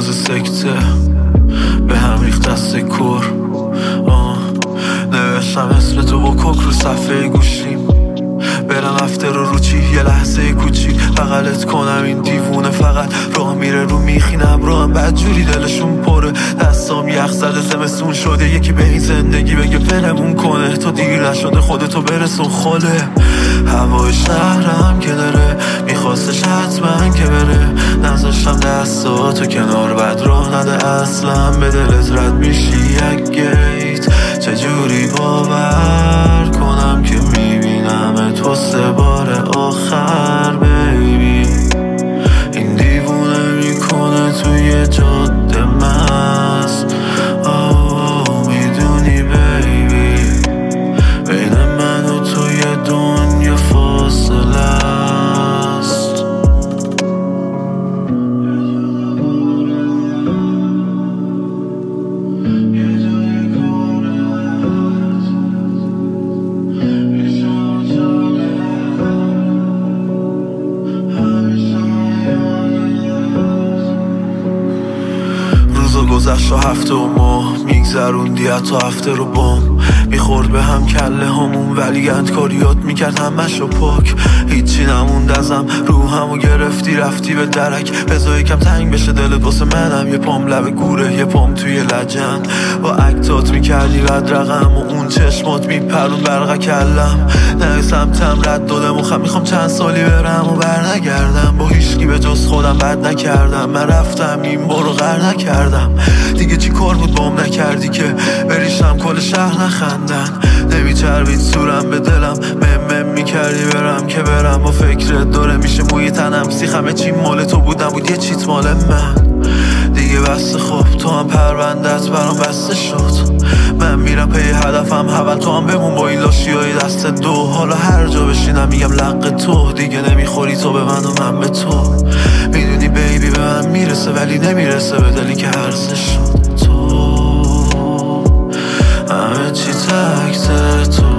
روز سکته به هم ریخت دست کور. نوشتم اسم تو با کوک رو صفحه گوشیم، برم افتر رو چی یه لحظه کوچیک بغلت کنم. این دیوونه فقط راه میره رو میخینم رو هم بدجوری دلشون پره. دستام یخ زده زمستون شده، یکی به این زندگی بگه ولمون کنه. تو دیر نشده خودتو برسون خاله. هوای شهرم که داره میخواستش حتما که بره، نذاشتم دستاتو کنار بد راه نده اصلا به دلت رد میشی یک گیت. چجوری باور کنم که میبینم تو سه بار آخر بیبی. این دیوونه میکنه توی جاده مست. میدونی بیبی بین من و توی دنیا فاصله است. گذشت و هفته و ماه میگذروندی حتی هفته رو بام. میخورد به هم کله همون ولی اندکاریات میکرد همش رو پاک. هیچی نموند ازم روحمو گرفتی رفتی به درک. بذار یکم تنگ بشه دلت واسه منم. یه پام لب گوره یه پام توی لجن. با اکتات میکردی رد رقم و اون چشمات میپرون برقه کلم. نه سمتم رد داده مخم میخوام چند سالی برم و برنگردم. با هیچکی به جز خودم بد نکردم. من رفتم این بارو غر نکردم. دیگه چی کار بود بام نکردی که بریشم کل شهر نخندن. نمیچربید صورم به دلم مم میکردی برم که برم. با فکرت داره میشه موی تنم سیخمه چی مال تو بود نبود یه چیت مال من. دیگه بسته خوب تو هم پروندت برام بسته شد. من میرم پی هدفم حول تو هم بمون با این لاشی های دست دو. حالا هر جا بشینم میگم لق تو. دیگه نمیخوری تو به من و من به تو. میدونی بیبی به من میرسه ولی نمیرسه به دلی که هرزه شد. تو همه چی تکته تو